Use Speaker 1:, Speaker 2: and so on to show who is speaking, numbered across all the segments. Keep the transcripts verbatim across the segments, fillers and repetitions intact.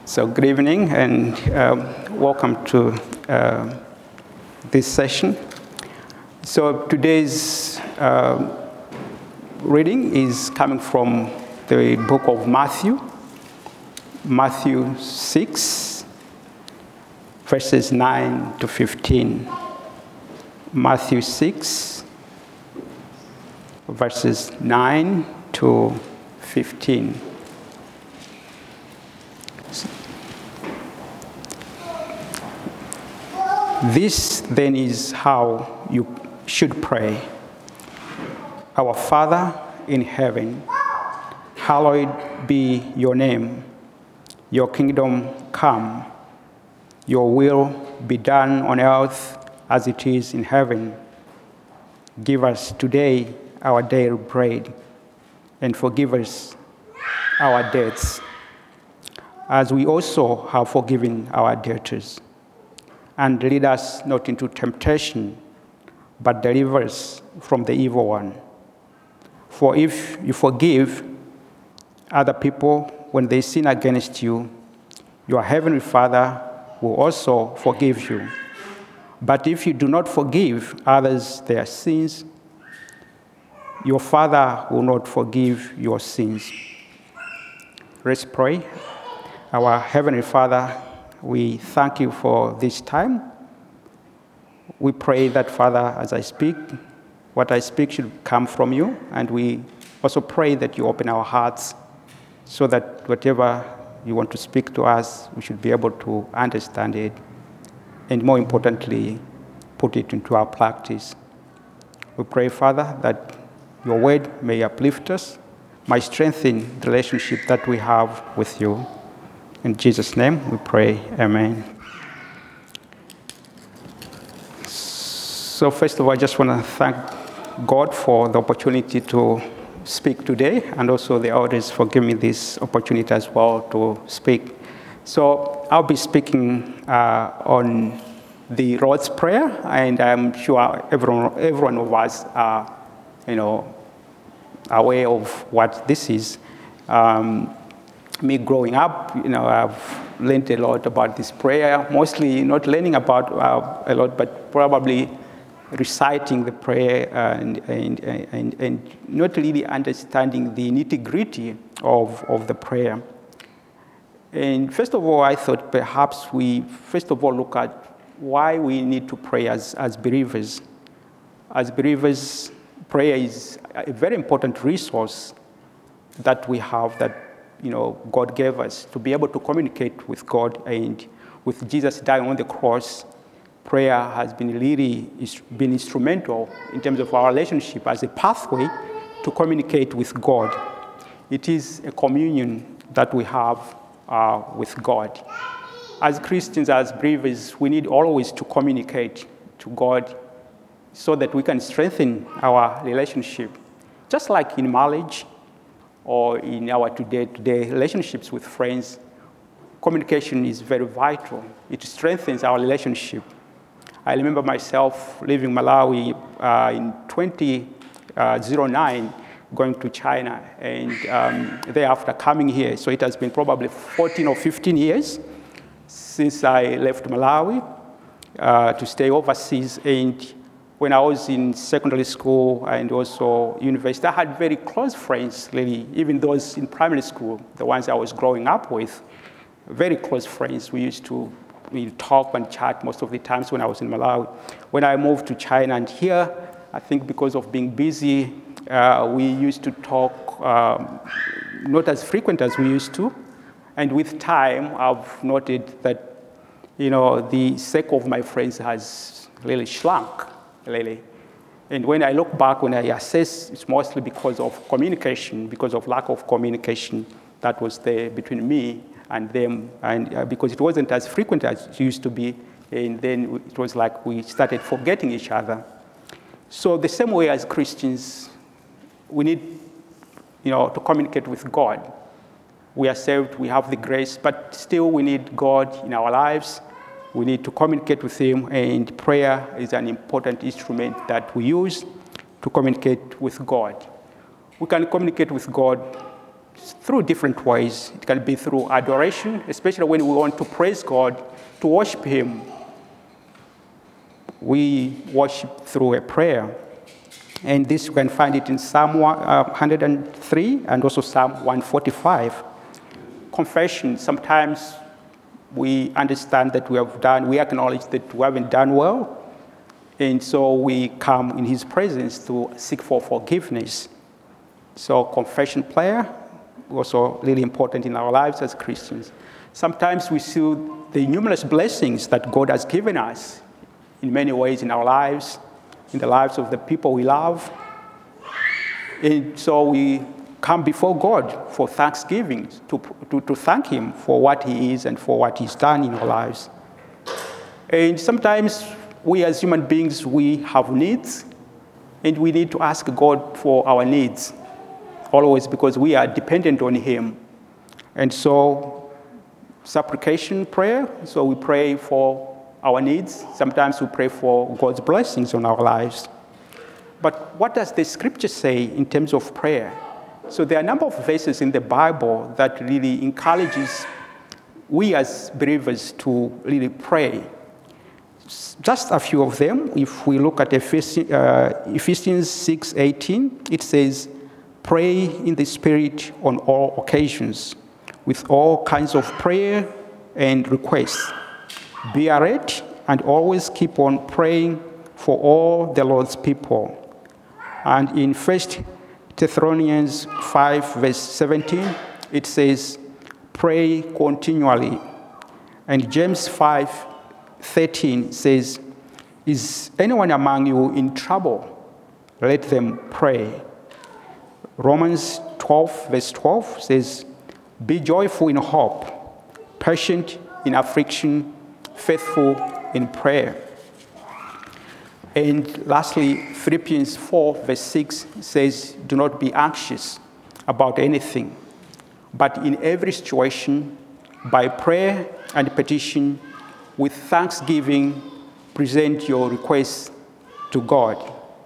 Speaker 1: So good evening and um, welcome to uh, this session. So today's uh, reading is coming from the book of Matthew, Matthew six, verses nine to fifteen. Matthew six, verses nine to fifteen. This then is how you should pray. Our Father in heaven, hallowed be your name. Your kingdom come. Your will be done on earth as it is in heaven. Give us today our daily bread, and forgive us our debts, as we also have forgiven our debtors. And lead us not into temptation, but deliver us from the evil one. For if you forgive other people when they sin against you, your heavenly Father will also forgive you. But if you do not forgive others their sins, your Father will not forgive your sins. Let's pray. Our heavenly Father, we thank you for this time. We pray that, Father, as I speak, what I speak should come from you. And we also pray that you open our hearts so that whatever you want to speak to us, we should be able to understand it. And more importantly, put it into our practice. We pray, Father, that your word may uplift us, may strengthen the relationship that we have with you. In Jesus' name we pray, amen. So first of all, I just want to thank God for the opportunity to speak today, and also the elders for giving me this opportunity as well to speak. So I'll be speaking uh, on the Lord's Prayer, and I'm sure everyone, everyone of us are, you know, aware of what this is. Um, Me growing up, you know, I've learned a lot about this prayer, mostly not learning about uh, a lot, but probably reciting the prayer and, and, and, and not really understanding the nitty-gritty of, of the prayer. And first of all, I thought perhaps we, first of all, look at why we need to pray as, as believers. As believers, prayer is a very important resource that we have, that you know, God gave us to be able to communicate with God. And with Jesus dying on the cross, prayer has been really been instrumental in terms of our relationship as a pathway to communicate with God. It is a communion that we have uh, with God. As Christians, as believers, we need always to communicate to God so that we can strengthen our relationship. Just like in marriage, or in our today-to-day relationships with friends, communication is very vital. It strengthens our relationship. I remember myself leaving Malawi uh, in two thousand nine, going to China, and um, thereafter coming here. So it has been probably fourteen or fifteen years since I left Malawi uh, to stay overseas. And when I was in secondary school and also university, I had very close friends, really, even those in primary school, the ones I was growing up with, very close friends. We used to we talk and chat most of the times when I was in Malawi. When I moved to China and here, I think because of being busy, uh, we used to talk um, not as frequent as we used to. And with time, I've noted that, you know, the circle of my friends has really shrunk. Really. And when I look back, when I assess, it's mostly because of communication, because of lack of communication that was there between me and them, and uh, because it wasn't as frequent as it used to be, and then it was like we started forgetting each other. So the same way as Christians, we need, you know, to communicate with God. We are saved, we have the grace, but still we need God in our lives. We need to communicate with him, and prayer is an important instrument that we use to communicate with God. We can communicate with God through different ways. It can be through adoration, especially when we want to praise God, to worship Him. We worship through a prayer. And this, you can find it in Psalm one hundred three and also Psalm one forty-five. Confession, sometimes we understand that we have done, we acknowledge that we haven't done well, and so we come in His presence to seek for forgiveness. So confession prayer, also really important in our lives as Christians. Sometimes we see the numerous blessings that God has given us in many ways in our lives, in the lives of the people we love. And so we come before God for thanksgiving, to, to, to thank Him for what He is and for what He's done in our lives. And sometimes we as human beings, we have needs, and we need to ask God for our needs, always, because we are dependent on Him. And so, supplication prayer, so we pray for our needs. Sometimes we pray for God's blessings on our lives. But what does the scripture say in terms of prayer? So there are a number of verses in the Bible that really encourages we as believers to really pray. Just a few of them. If we look at Ephesians six eighteen, it says, "Pray in the Spirit on all occasions, with all kinds of prayer and requests. Be alert and always keep on praying for all the Lord's people." And in First Thessalonians five, verse seventeen, it says, "Pray continually." And James five thirteen says, "Is anyone among you in trouble? Let them pray." Romans twelve, verse twelve says, "Be joyful in hope, patient in affliction, faithful in prayer." And lastly, Philippians four, verse six says, "Do not be anxious about anything, but in every situation, by prayer and petition, with thanksgiving, present your requests to God."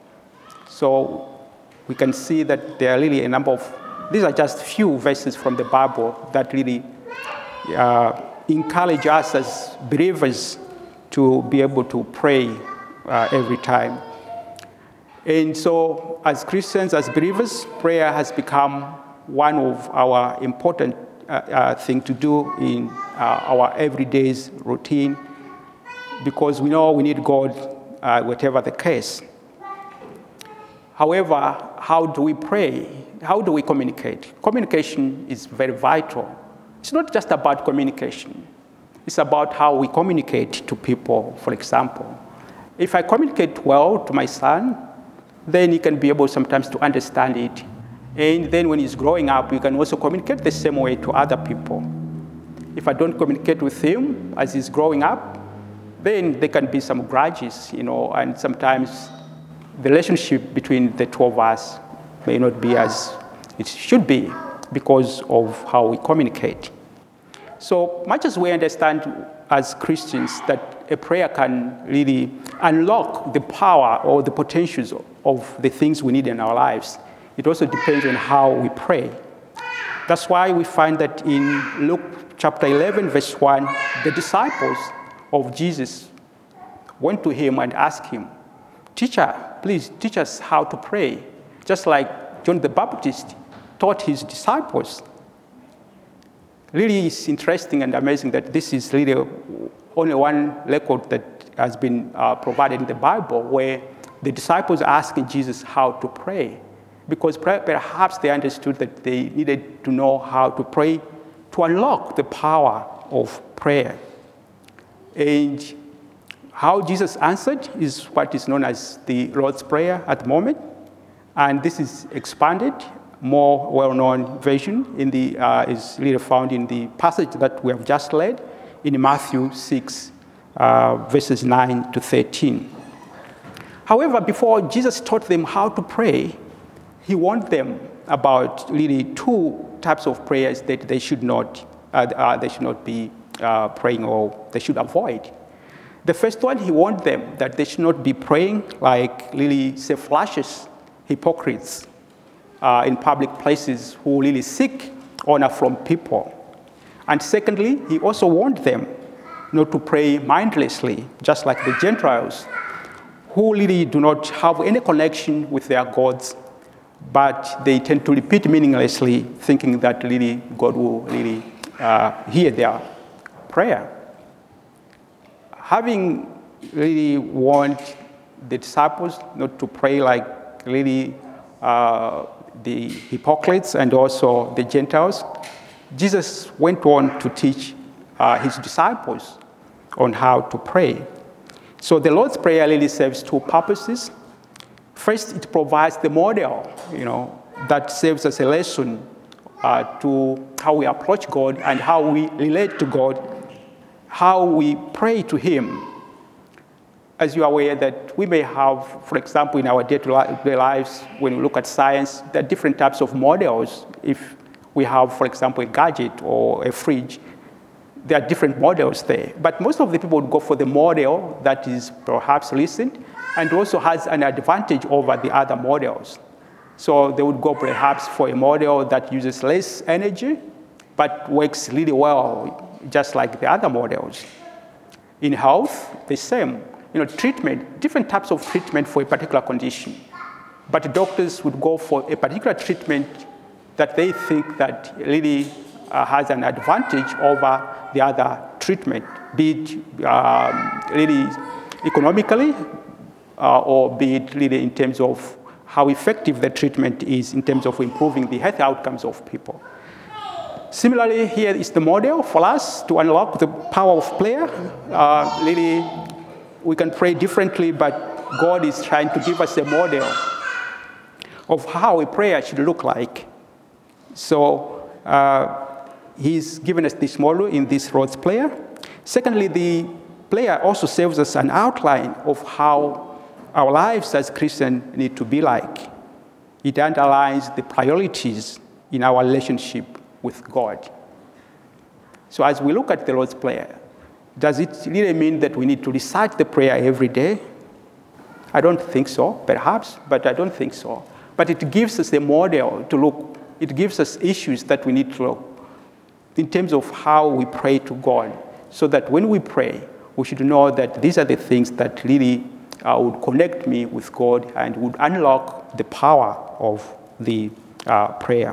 Speaker 1: So we can see that there are really a number of, these are just few verses from the Bible that really uh, encourage us as believers to be able to pray uh, every time. And so as Christians, as believers, prayer has become one of our important uh, uh, thing to do in uh, our everyday routine, because we know we need God, uh, whatever the case. However, how do we pray? How do we communicate? Communication is very vital. It's not just about communication. It's about how we communicate to people, for example. If I communicate well to my son, then he can be able sometimes to understand it. And then when he's growing up, we can also communicate the same way to other people. If I don't communicate with him as he's growing up, then there can be some grudges, you know, and sometimes the relationship between the two of us may not be as it should be because of how we communicate. So much as we understand as Christians that a prayer can really unlock the power or the potentials of the things we need in our lives, it also depends on how we pray. That's why we find that in Luke chapter eleven, verse one, the disciples of Jesus went to him and asked him, "Teacher, please teach us how to pray," just like John the Baptist taught his disciples. Really, it's interesting and amazing that this is really only one record that has been uh, provided in the Bible where the disciples asking Jesus how to pray, because perhaps they understood that they needed to know how to pray to unlock the power of prayer. And how Jesus answered is what is known as the Lord's Prayer at the moment. And this is expanded, more well-known version in the, uh, is really found in the passage that we have just read in Matthew six, uh, verses nine to thirteen. However, before Jesus taught them how to pray, he warned them about really two types of prayers that they should not, uh, uh, they should not be uh, praying or they should avoid. The first one, he warned them that they should not be praying like really self-righteous hypocrites uh, in public places who really seek honor from people. And secondly, he also warned them not to pray mindlessly, just like the Gentiles, who really do not have any connection with their gods, but they tend to repeat meaninglessly, thinking that really God will really uh, hear their prayer. Having really warned the disciples not to pray like really uh, the hypocrites and also the Gentiles, Jesus went on to teach uh, his disciples on how to pray. So the Lord's Prayer really serves two purposes. First, it provides the model, you know, that serves as a lesson uh, to how we approach God and how we relate to God, how we pray to him. As you are aware that we may have, for example, in our day-to-day lives, when we look at science, there are different types of models. If we have, for example, a gadget or a fridge, there are different models there. But most of the people would go for the model that is perhaps recent and also has an advantage over the other models. So they would go perhaps for a model that uses less energy, but works really well, just like the other models. In health, the same. You know, treatment, different types of treatment for a particular condition. But doctors would go for a particular treatment that they think that really uh, has an advantage over the other treatment, be it um, really economically uh, or be it really in terms of how effective the treatment is in terms of improving the health outcomes of people. Similarly, here is the model for us to unlock the power of prayer. Uh, really, we can pray differently, but God is trying to give us a model of how a prayer should look like. So uh, he's given us this model in this Lord's Prayer. Secondly, the prayer also serves as an outline of how our lives as Christians need to be like. It underlines the priorities in our relationship with God. So as we look at the Lord's Prayer, does it really mean that we need to recite the prayer every day? I don't think so, perhaps, but I don't think so. But it gives us a model to look, it gives us issues that we need to look in terms of how we pray to God, so that when we pray, we should know that these are the things that really uh, would connect me with God and would unlock the power of the uh, prayer.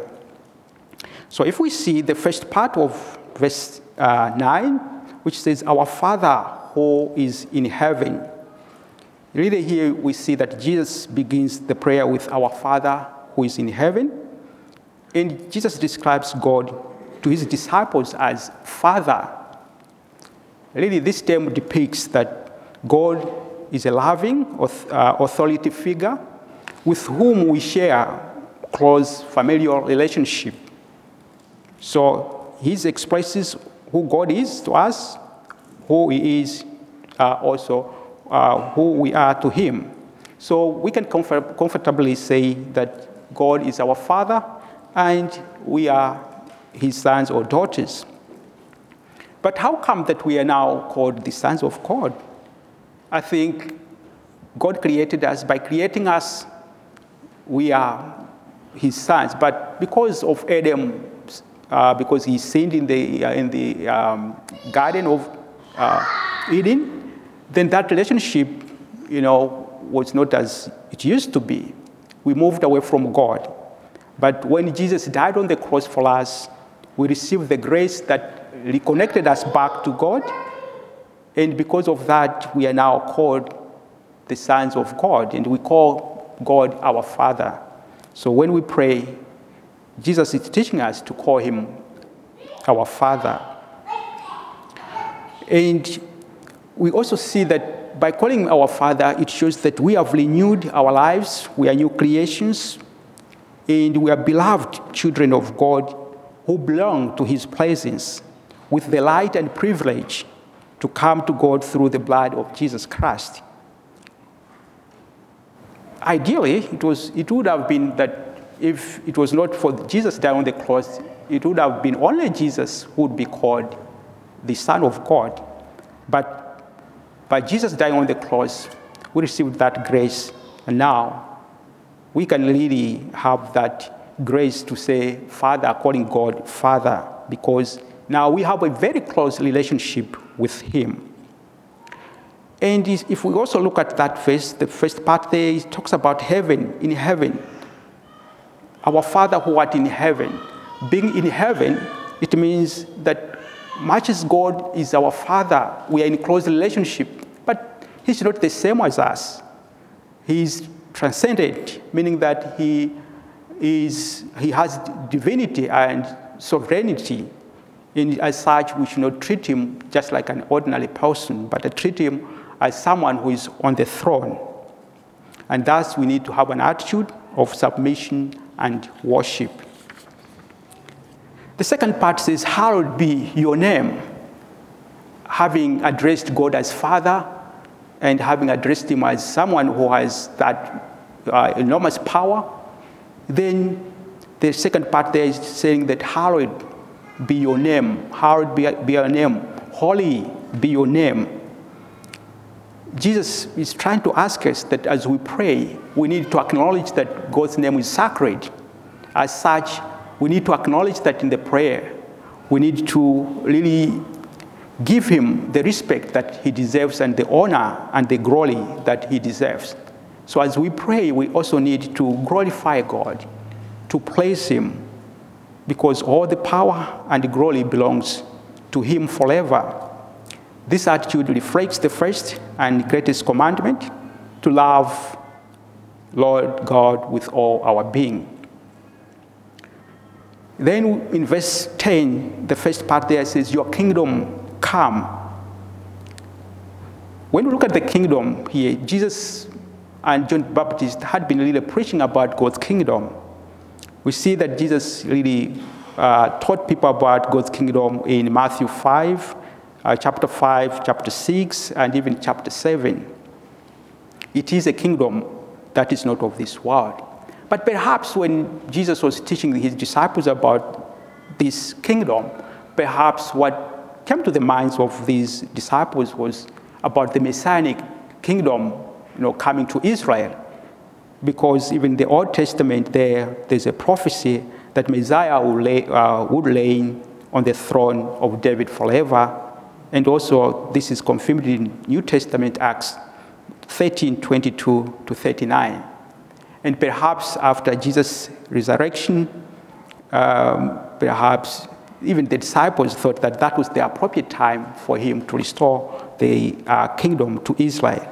Speaker 1: So if we see the first part of verse uh, nine, which says, "Our Father who is in heaven." Really here we see that Jesus begins the prayer with "Our Father who is in heaven." And Jesus describes God to his disciples as Father. Really, this term depicts that God is a loving authority figure with whom we share close familial relationship. So he expresses who God is to us, who he is uh, also uh, who we are to him. So we can comfort, comfortably say that God is our Father and we are his sons or daughters. But how come that we are now called the sons of God? I think God created us. By creating us, we are his sons. But because of Adam, uh, because he sinned in the, uh, in the um, Garden of uh, Eden, then that relationship, you know, was not as it used to be. We moved away from God. But when Jesus died on the cross for us, we received the grace that reconnected us back to God. And because of that, we are now called the sons of God. And we call God our Father. So when we pray, Jesus is teaching us to call him our Father. And we also see that by calling him our Father, it shows that we have renewed our lives. We are new creations. And we are beloved children of God who belong to his presence with the right and privilege to come to God through the blood of Jesus Christ. Ideally, it, was, it would have been that if it was not for Jesus dying on the cross, it would have been only Jesus who would be called the Son of God. But by Jesus dying on the cross, we received that grace, and now we can really have that grace to say Father, calling God Father, because now we have a very close relationship with him. And if we also look at that verse, the first part there, it talks about heaven, in heaven. Our Father who art in heaven. Being in heaven, it means that much as God is our Father, we are in close relationship, but he's not the same as us. He's transcendent, meaning that he is he has divinity and sovereignty. And as such, we should not treat him just like an ordinary person, but treat him as someone who is on the throne. And thus, we need to have an attitude of submission and worship. The second part says, hallowed be your name. Having addressed God as Father and having addressed him as someone who has that uh, enormous power, then the second part there is saying that hallowed be your name. Hallowed be, be your name. Holy be your name. Jesus is trying to ask us that as we pray, we need to acknowledge that God's name is sacred. As such, we need to acknowledge that in the prayer. We need to really give him the respect that he deserves and the honor and the glory that he deserves. So as we pray, we also need to glorify God, to praise him, because all the power and the glory belongs to him forever. This attitude reflects the first and greatest commandment, to love Lord God with all our being. Then in verse ten, the first part there says, your kingdom come. When we look at the kingdom here, Jesus and John the Baptist had been really preaching about God's kingdom. We see that Jesus really uh, taught people about God's kingdom in Matthew five, uh, chapter five, chapter six, and even chapter seven. It is a kingdom that is not of this world. But perhaps when Jesus was teaching his disciples about this kingdom, perhaps what came to the minds of these disciples was about the Messianic kingdom, you know, coming to Israel. Because even in the Old Testament, there, there's a prophecy that Messiah will lay, uh, would reign on the throne of David forever. And also, this is confirmed in New Testament, Acts thirteen, twenty-two to thirty-nine. And perhaps after Jesus' resurrection, um, perhaps even the disciples thought that that was the appropriate time for him to restore the uh, kingdom to Israel.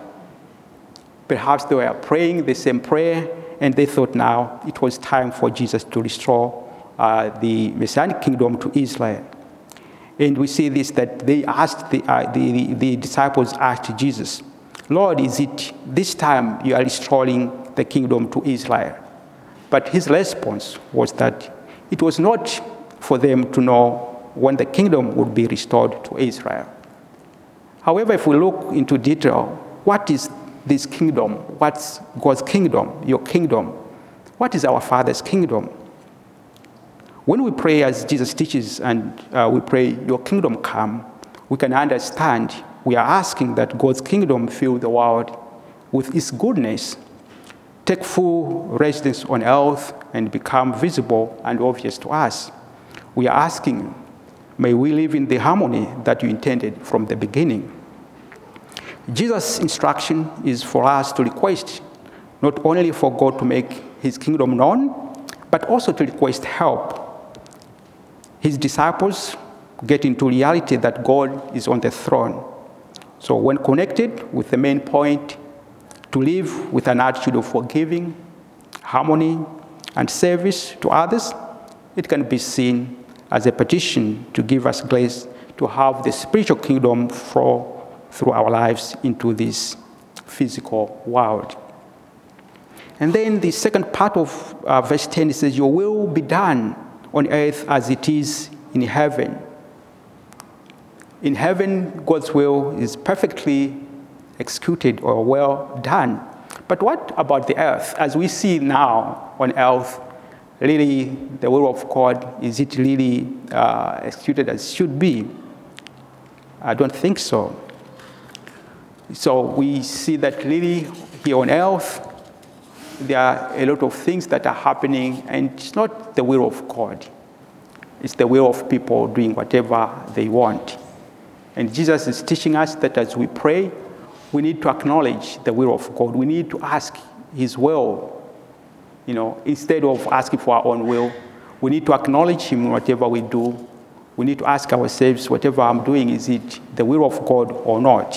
Speaker 1: Perhaps they were praying the same prayer, and they thought now it was time for Jesus to restore uh, the Messianic kingdom to Israel. And we see this, that they asked, the, uh, the, the, the disciples asked Jesus, Lord, is it this time you are restoring the kingdom to Israel? But his response was that it was not for them to know when the kingdom would be restored to Israel. However, if we look into detail, what is this kingdom? What's God's kingdom, your kingdom? What is our Father's kingdom? When we pray as Jesus teaches and uh, we pray, your kingdom come, we can understand we are asking that God's kingdom fill the world with its goodness, take full residence on earth, and become visible and obvious to us. We are asking, may we live in the harmony that you intended from the beginning. Jesus' instruction is for us to request not only for God to make his kingdom known, but also to request help. His disciples get into reality that God is on the throne. So when connected with the main point, to live with an attitude of forgiving, harmony, and service to others, it can be seen as a petition to give us grace to have the spiritual kingdom flow through our lives into this physical world. And then the second part of uh, verse ten says, your will be done on earth as it is in heaven. In heaven, God's will is perfectly executed or well done. But what about the earth? As we see now on earth, really the will of God, is it really uh, executed as it should be? I don't think so. So we see that really here on earth, there are a lot of things that are happening, and it's not the will of God. It's the will of people doing whatever they want. And Jesus is teaching us that as we pray, we need to acknowledge the will of God. We need to ask his will. You know, instead of asking for our own will, we need to acknowledge him in whatever we do. We need to ask ourselves, whatever I'm doing, is it the will of God or not?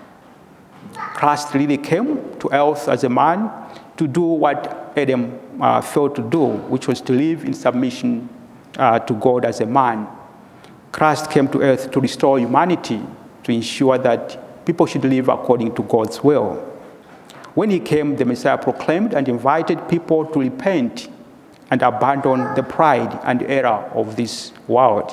Speaker 1: Christ really came to earth as a man to do what Adam uh, failed to do, which was to live in submission uh, to God as a man. Christ came to earth to restore humanity, to ensure that people should live according to God's will. When he came, the Messiah proclaimed and invited people to repent and abandon the pride and error of this world.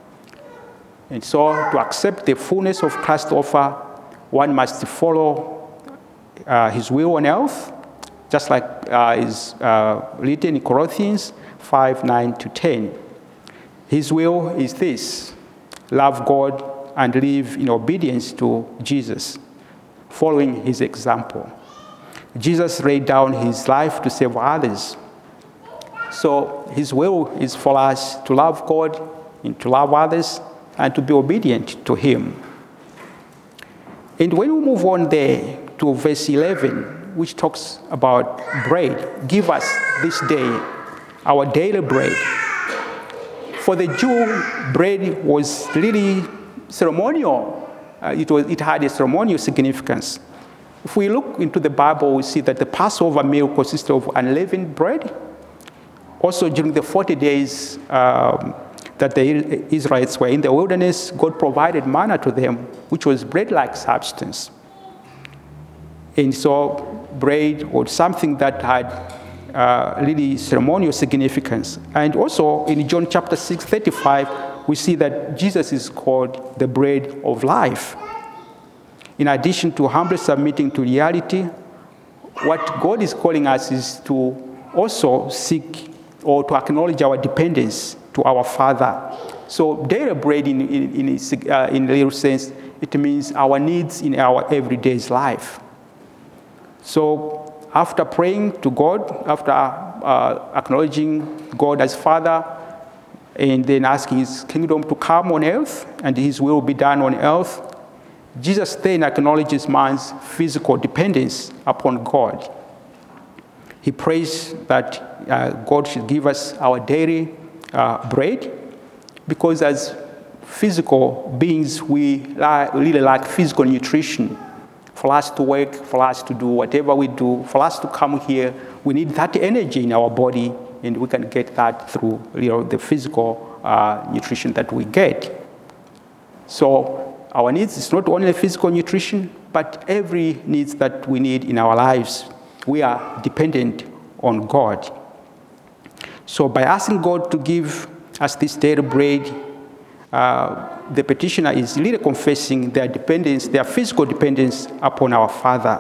Speaker 1: And so, to accept the fullness of Christ's offer, one must follow uh, his will on earth, just like uh, is uh, written in Corinthians five, nine to ten. His will is this: love God and live in obedience to Jesus, following his example. Jesus laid down his life to save others. So his will is for us to love God and to love others and to be obedient to him. And when we move on there to verse eleven, which talks about bread, give us this day our daily bread. For the Jew, bread was really ceremonial. Uh, it, was, it had a ceremonial significance. If we look into the Bible, we see that the Passover meal consisted of unleavened bread. Also, during the forty days um, that the Israelites were in the wilderness, God provided manna to them, which was bread-like substance. And so bread was something that had uh, really ceremonial significance. And also in John chapter six, thirty-five, we see that Jesus is called the bread of life. In addition to humbly submitting to reality, what God is calling us is to also seek or to acknowledge our dependence to our Father. So daily bread, in, in, in, its, uh, in a little sense, it means our needs in our everyday life. So after praying to God, after uh, acknowledging God as Father, and then asking his kingdom to come on earth and his will be done on earth, Jesus then acknowledges man's physical dependence upon God. He prays that uh, God should give us our daily uh, bread, because as physical beings, we li- really like physical nutrition. For us to work, for us to do whatever we do, for us to come here, we need that energy in our body, and we can get that through, you know, the physical uh, nutrition that we get. So our needs is not only physical nutrition, but every needs that we need in our lives. We are dependent on God. So by asking God to give us this daily bread, uh, the petitioner is really confessing their dependence, their physical dependence upon our Father.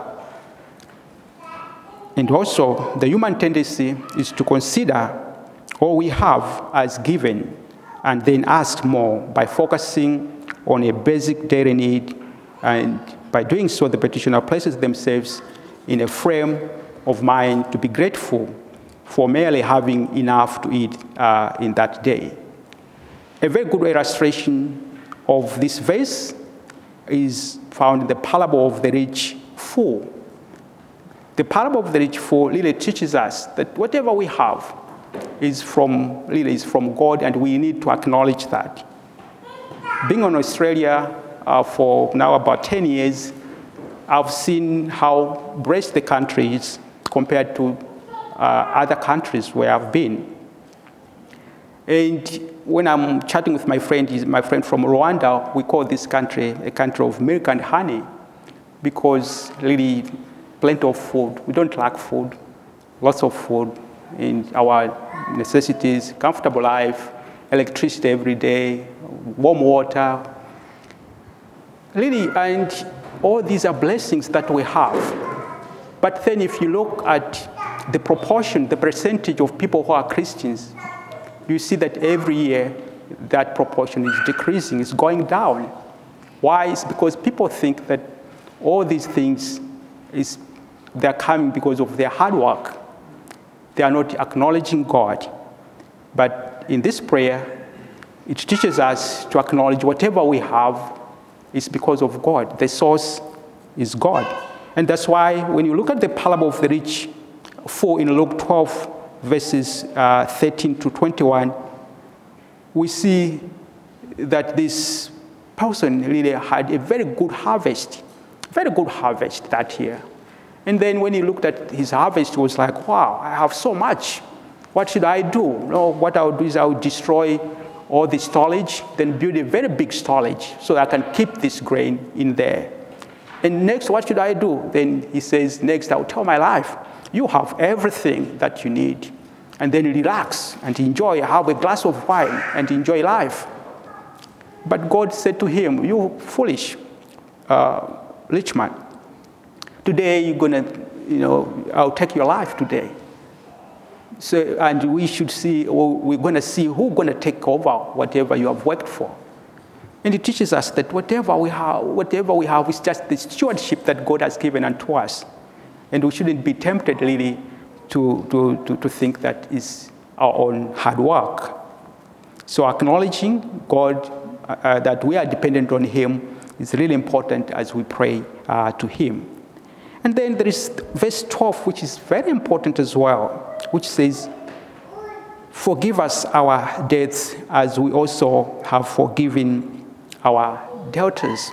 Speaker 1: And also, the human tendency is to consider all we have as given and then ask more by focusing on a basic daily need. And by doing so, the petitioner places themselves in a frame of mind to be grateful for merely having enough to eat uh, in that day. A very good illustration of this verse is found in the parable of the rich fool. The parable of the rich fool really teaches us that whatever we have is from, really is from God, and we need to acknowledge that. Being in Australia uh, for now about ten years, I've seen how blessed the country is compared to uh, other countries where I've been. And when I'm chatting with my friend, he's my friend from Rwanda, we call this country a country of milk and honey, because really plenty of food. We don't lack food, lots of food, and our necessities, comfortable life, electricity every day, warm water. Really, and all these are blessings that we have. But then if you look at the proportion, the percentage of people who are Christians, you see that every year that proportion is decreasing, it's going down. Why? It's because people think that all these things is they're coming because of their hard work. They are not acknowledging God. But in this prayer, it teaches us to acknowledge whatever we have is because of God. The source is God. And that's why when you look at the parable of the rich fool in Luke twelve, verses uh, thirteen to twenty-one, we see that this person really had a very good harvest, very good harvest that year. And then when he looked at his harvest, he was like, wow, I have so much. What should I do? No, what I would do is I would destroy all the storage, then build a very big storage so I can keep this grain in there. And next, what should I do? Then he says, next, I'll tell my life, you have everything that you need. And then relax and enjoy, have a glass of wine and enjoy life. But God said to him, you foolish uh, rich man, today you're gonna, you know, I'll take your life today. So, and we should see, or we're gonna see who's gonna take over whatever you have worked for. And it teaches us that whatever we have, whatever we have is just the stewardship that God has given unto us. And we shouldn't be tempted really to, to, to, to think that is our own hard work. So acknowledging God, uh, that we are dependent on him is really important as we pray uh, to him. And then there is verse twelve, which is very important as well, which says, forgive us our debts as we also have forgiven our debtors.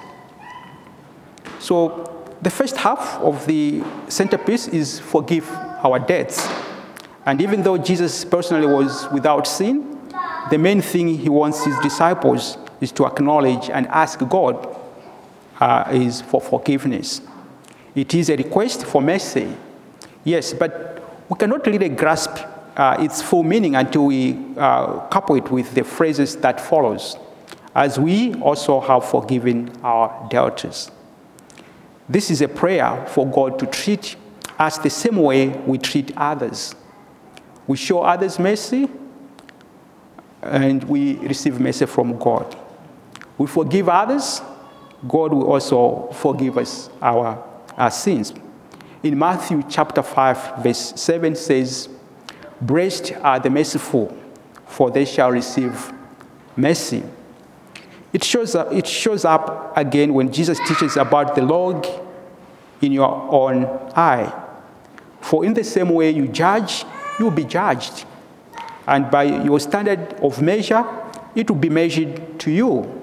Speaker 1: So the first half of the centerpiece is forgive our debts. And even though Jesus personally was without sin, the main thing he wants his disciples is to acknowledge and ask God uh, is for forgiveness. It is a request for mercy, yes, but we cannot really grasp uh, its full meaning until we uh, couple it with the phrases that follows, as we also have forgiven our debtors. This is a prayer for God to treat us the same way we treat others. We show others mercy, and we receive mercy from God. We forgive others, God will also forgive us our, our sins. In Matthew chapter five, verse seven says, blessed are the merciful, for they shall receive mercy. It shows up, it shows up again when Jesus teaches about the log in your own eye. For in the same way you judge, you will be judged. And by your standard of measure, it will be measured to you.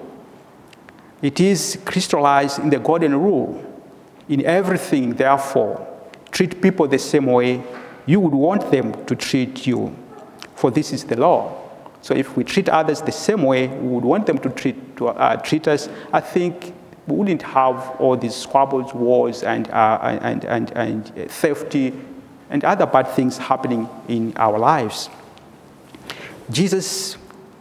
Speaker 1: It is crystallized in the golden rule. In everything, therefore, treat people the same way you would want them to treat you. For this is the law. So if we treat others the same way we would want them to treat, to, uh, treat us, I think we wouldn't have all these squabbles, wars, and, uh, and, and, and theft, and other bad things happening in our lives. Jesus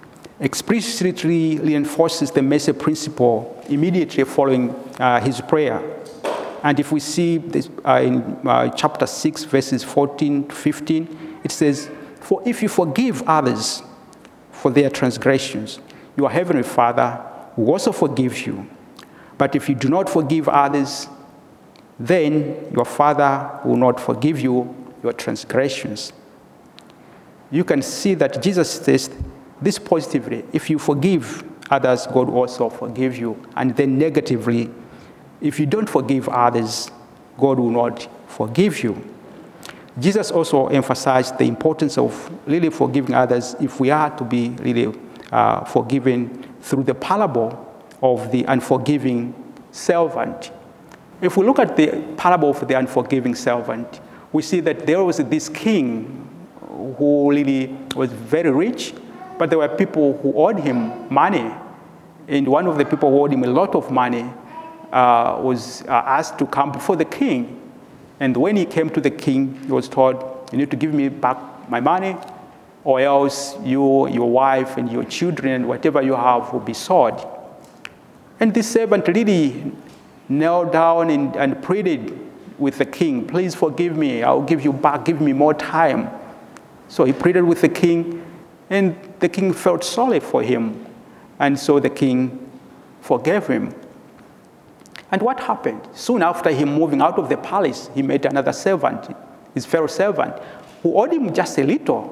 Speaker 1: explicitly reinforces the mercy principle immediately following uh, his prayer. And if we see this uh, in uh, chapter six, verses fourteen to fifteen, it says, for if you forgive others for their transgressions, your heavenly Father will also forgive you. But if you do not forgive others, then your Father will not forgive you your transgressions. You can see that Jesus says this positively. If you forgive others, God will also forgive you. And then negatively, if you don't forgive others, God will not forgive you. Jesus also emphasized the importance of really forgiving others if we are to be really uh, forgiven through the parable of the unforgiving servant. If we look at the parable of the unforgiving servant, we see that there was this king who really was very rich, but there were people who owed him money. And one of the people who owed him a lot of money uh, was uh, asked to come before the king. And when he came to the king, he was told, you need to give me back my money, or else you, your wife, and your children, whatever you have, will be sold. And this servant really knelt down and, and pleaded with the king, please forgive me, I'll give you back, give me more time. So he pleaded with the king, and the king felt sorry for him. And so the king forgave him. And what happened? Soon after him moving out of the palace, he met another servant, his fellow servant, who owed him just a little.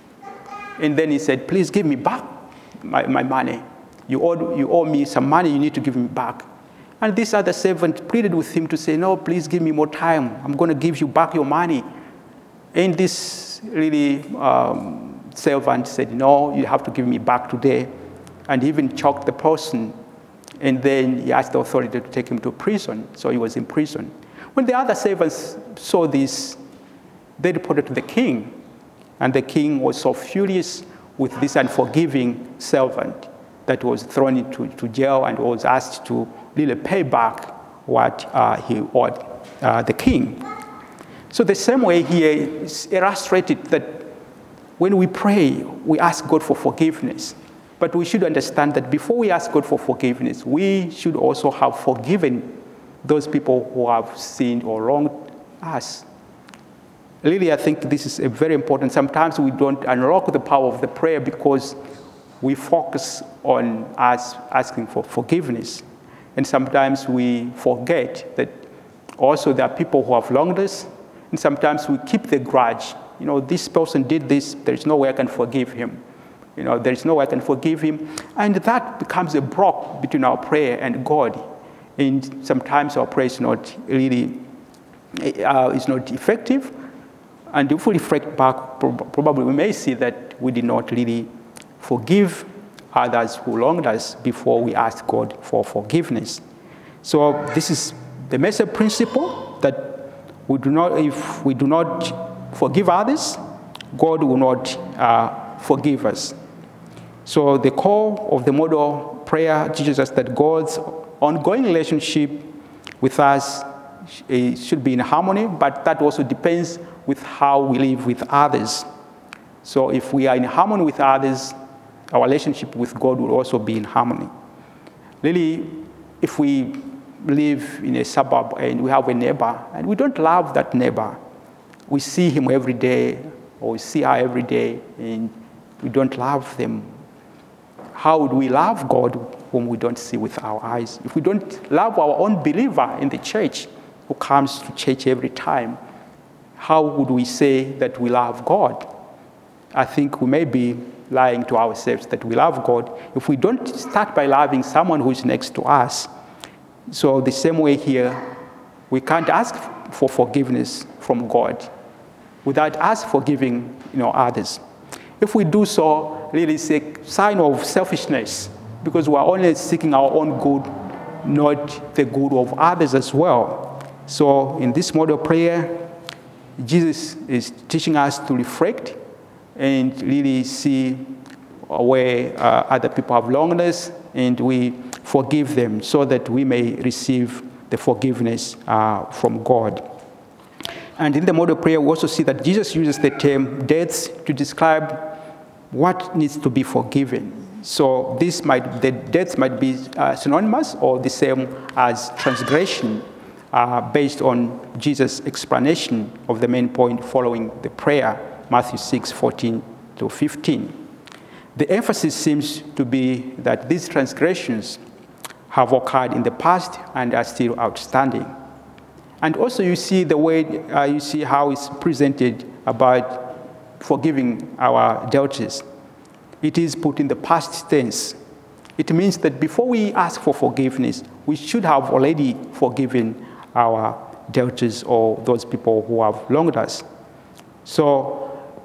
Speaker 1: And then he said, please give me back my, my money. You owe, you owe me some money, you need to give me back. And this other servant pleaded with him to say, no, please give me more time. I'm going to give you back your money. And this really um, servant said, no, you have to give me back today. And he even choked the person. And then he asked the authority to take him to prison. So he was in prison. When the other servants saw this, they reported to the king. And the king was so furious with this unforgiving servant that was thrown into to jail and was asked to really pay back what uh, he owed uh, the king. So the same way here is illustrated that when we pray, we ask God for forgiveness. But we should understand that before we ask God for forgiveness, we should also have forgiven those people who have sinned or wronged us. Really, I think this is a very important. Sometimes we don't unlock the power of the prayer because we focus on us asking for forgiveness. And sometimes we forget that also there are people who have wronged us, and sometimes we keep the grudge. You know, this person did this, there's no way I can forgive him. You know, there's no way I can forgive him. And that becomes a block between our prayer and God. And sometimes our prayer is not really, uh, is not effective. And if we reflect back, probably we may see that we did not really forgive others who wronged us before we asked God for forgiveness. So this is the major principle, that we do not, if we do not forgive others, God will not uh, forgive us. So the core of the model prayer teaches us that God's ongoing relationship with us should be in harmony, but that also depends with how we live with others. So if we are in harmony with others, our relationship with God will also be in harmony. Really, if we live in a suburb and we have a neighbor and we don't love that neighbor, we see him every day or we see her every day and we don't love them, how would we love God whom we don't see with our eyes? If we don't love our own believer in the church who comes to church every time, how would we say that we love God? I think we may be lying to ourselves that we love God if we don't start by loving someone who is next to us. So the same way here, we can't ask for forgiveness from God without us forgiving, you know, others. If we do so, really it's a sign of selfishness, because we are only seeking our own good, not the good of others as well. So in this model prayer, Jesus is teaching us to reflect and really see where uh, other people have wronged us, and we forgive them so that we may receive the forgiveness uh, from God. And in the model prayer, we also see that Jesus uses the term debts to describe what needs to be forgiven. So this might, the debts might be uh, synonymous or the same as transgression, uh, based on Jesus' explanation of the main point following the prayer, Matthew six, fourteen to fifteen. The emphasis seems to be that these transgressions have occurred in the past and are still outstanding. And also you see the way, uh, you see how it's presented about forgiving our debtors. It is put in the past tense. It means that before we ask for forgiveness, we should have already forgiven our debtors or those people who have wronged us. So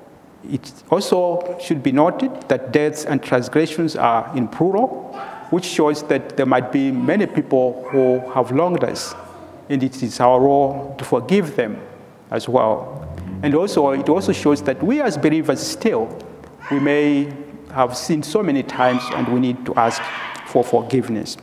Speaker 1: it also should be noted that debts and transgressions are in plural, which shows that there might be many people who have wronged us, and it is our role to forgive them as well. And also, it also shows that we as believers still, we may have sinned so many times and we need to ask for forgiveness.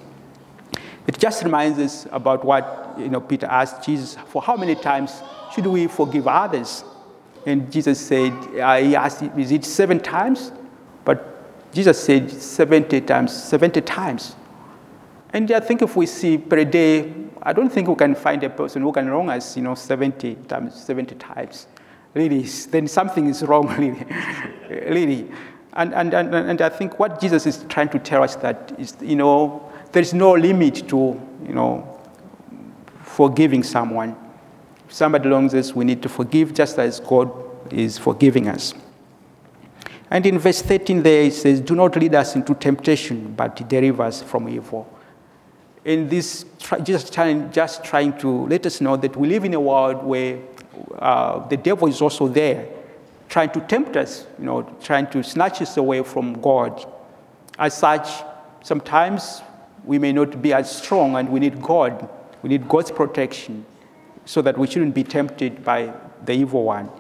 Speaker 1: It just reminds us about what, you know, Peter asked Jesus, for how many times should we forgive others? And Jesus said, uh, he asked, is it seven times? But Jesus said seventy times, seventy times. And I think if we see per day, I don't think we can find a person who can wrong us, you know, seventy times, seventy times. Really, then something is wrong, really. really. And, and, and, and I think what Jesus is trying to tell us that is, you know, there's no limit to, you know, forgiving someone. If somebody wrongs us, we need to forgive just as God is forgiving us. And in verse thirteen there it says, do not lead us into temptation, but deliver us from evil. In this, just trying, just trying to let us know that we live in a world where uh, the devil is also there, trying to tempt us, you know, trying to snatch us away from God. As such, sometimes we may not be as strong, and we need God. We need God's protection so that we shouldn't be tempted by the evil one.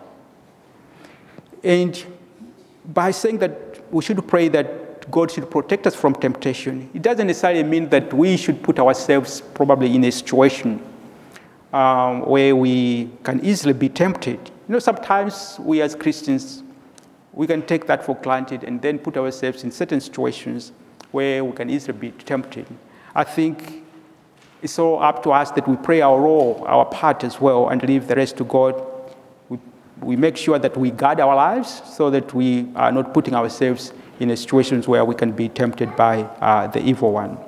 Speaker 1: And by saying that we should pray that God should protect us from temptation, it doesn't necessarily mean that we should put ourselves probably in a situation um, where we can easily be tempted. You know, sometimes we as Christians, we can take that for granted and then put ourselves in certain situations where we can easily be tempted. I think it's all up to us that we play our role, our part as well, and leave the rest to God. We, we make sure that we guard our lives so that we are not putting ourselves in situations where we can be tempted by uh, the evil one.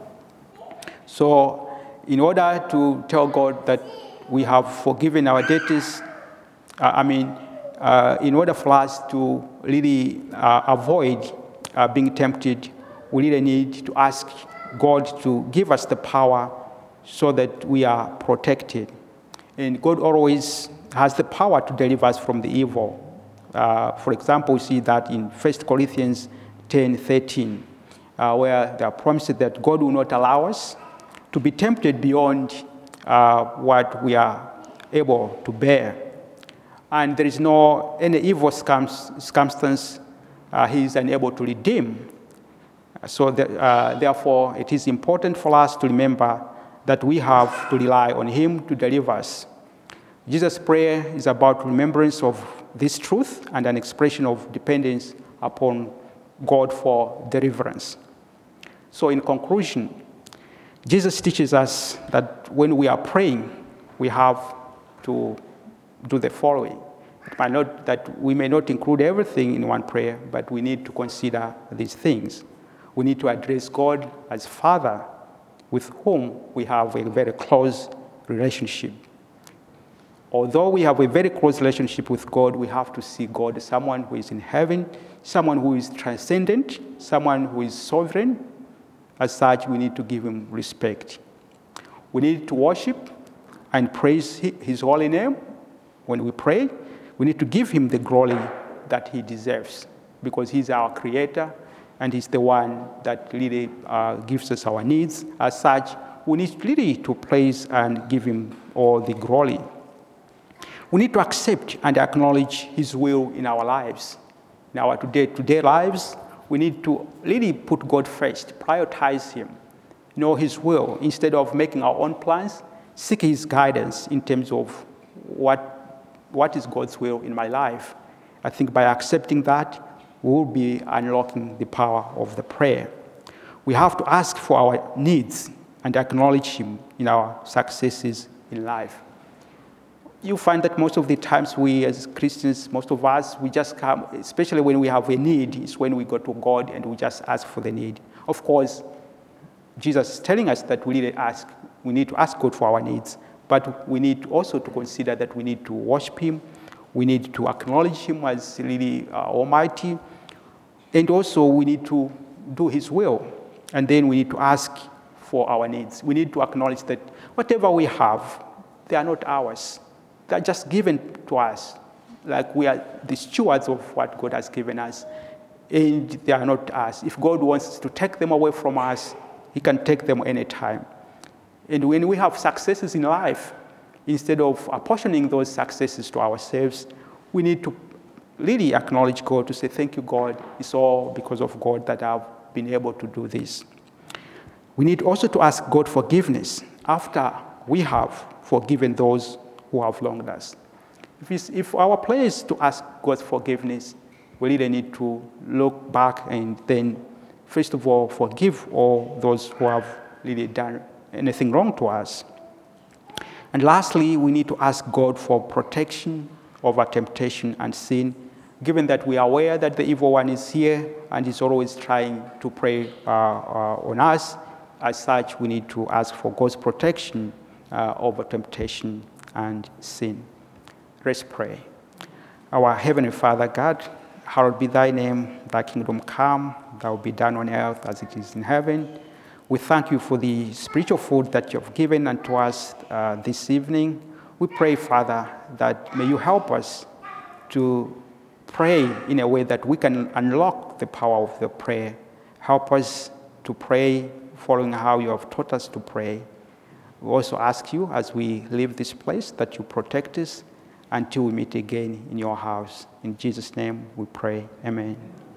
Speaker 1: So in order to tell God that we have forgiven our debtors, uh, I mean, uh, in order for us to really uh, avoid uh, being tempted, we really need to ask God to give us the power so that we are protected. And God always has the power to deliver us from the evil. Uh, for example, we see that in First Corinthians ten thirteen, uh, where there are promises that God will not allow us to be tempted beyond uh, what we are able to bear. And there is no any evil circumstance uh, he is unable to redeem. So that, uh, therefore, it is important for us to remember that we have to rely on him to deliver us. Jesus' prayer is about remembrance of this truth and an expression of dependence upon God for deliverance. So in conclusion, Jesus teaches us that when we are praying, we have to do the following. It might not, that we may not include everything in one prayer, but we need to consider these things. We need to address God as Father, with whom we have a very close relationship. Although we have a very close relationship with God, we have to see God as someone who is in heaven, someone who is transcendent, someone who is sovereign. As such, we need to give him respect. We need to worship and praise his holy name. When we pray, we need to give him the glory that he deserves, because he's our creator, and he's the one that really uh, gives us our needs. As such, we need really to praise and give him all the glory. We need to accept and acknowledge his will in our lives. In our day-to-day lives, we need to really put God first, prioritize him, know his will, instead of making our own plans, seek his guidance in terms of what, what is God's will in my life. I think by accepting that, we will be unlocking the power of the prayer. We have to ask for our needs and acknowledge him in our successes in life. You find that most of the times we as Christians, most of us, we just come, especially when we have a need, is when we go to God and we just ask for the need. Of course, Jesus is telling us that we need to ask, we need to ask God for our needs, but we need also to consider that we need to worship him, we need to acknowledge him as really uh, almighty, and also we need to do his will, and then we need to ask for our needs. We need to acknowledge that whatever we have, they are not ours. They are just given to us, like we are the stewards of what God has given us, and they are not us. If God wants to take them away from us, he can take them anytime. And when we have successes in life, instead of apportioning those successes to ourselves, we need to really acknowledge God, to say, thank you, God. It's all because of God that I've been able to do this. We need also to ask God forgiveness after we have forgiven those who have wronged us. If, it's, if our prayer is to ask God's forgiveness, we really need to look back and then, first of all, forgive all those who have really done anything wrong to us. And lastly, we need to ask God for protection over temptation and sin, given that we are aware that the evil one is here and is always trying to prey uh, uh, on us. As such, we need to ask for God's protection uh, over temptation and sin. Let's pray. Our Heavenly Father, God, hallowed be thy name, thy kingdom come, thy will be done on earth as it is in heaven. We thank you for the spiritual food that you have given unto us uh, this evening. We pray, Father, that may you help us to pray in a way that we can unlock the power of the prayer. Help us to pray following how you have taught us to pray. We also ask you as we leave this place that you protect us until we meet again in your house. In Jesus' name we pray. Amen.